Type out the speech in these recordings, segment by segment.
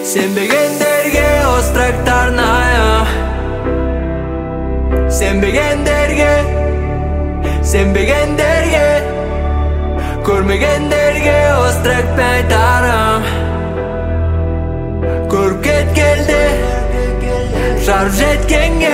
Сенбегендерге острактар найы, сенбегендерге көрмегендерге остракпен айтарым. Көріп кеткелде жарып жеткенге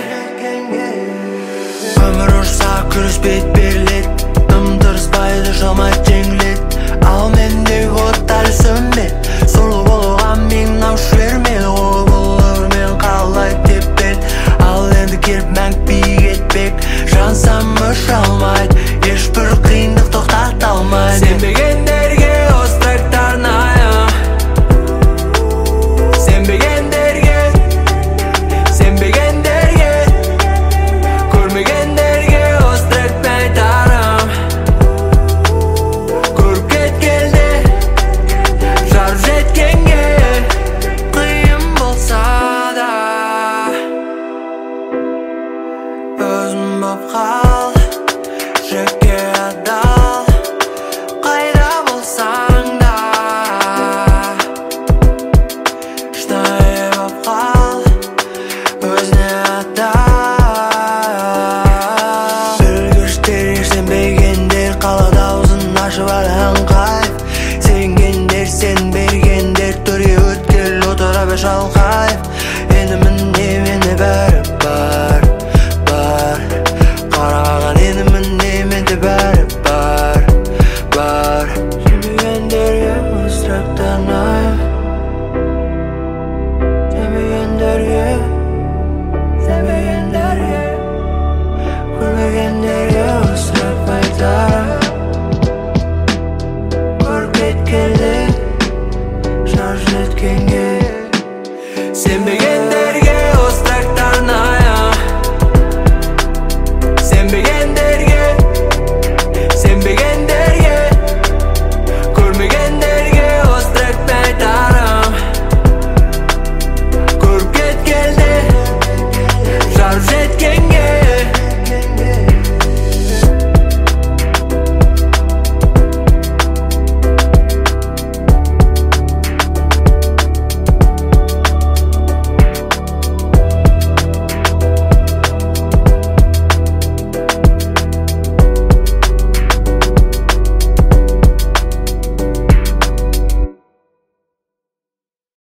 өмір ұрса күреспейді берілет, тым тырыспайды жалмайды жеңілет. Ал мендегі оттар сөнбет, сорлы болуға мен наушы бермеді. Ол болыр мен қалай теппет, ал енді келіп мәңгі биік етпек. Жансам өш алмайды, ешбір қиындық тоқтата алмайды. Сенбегендерге острактар найы, сенбегендерге көрмегендерге остракпен айтарым. Көріп кеткелде жарып жеткенге қиын болса да өзім боп қал, жүрекке адал, қайда болсаң да шынайы боп қал, өзіне адал. Білгіштер сенбегендер қалады аузын ашып алған қайып. Сенгендер сенбегендер төрге өткел отыра бер шалқайып. Енді міне мені бәрі бар, қараған енді міне менде бәрі бар. Сенбегендерге острактар найы.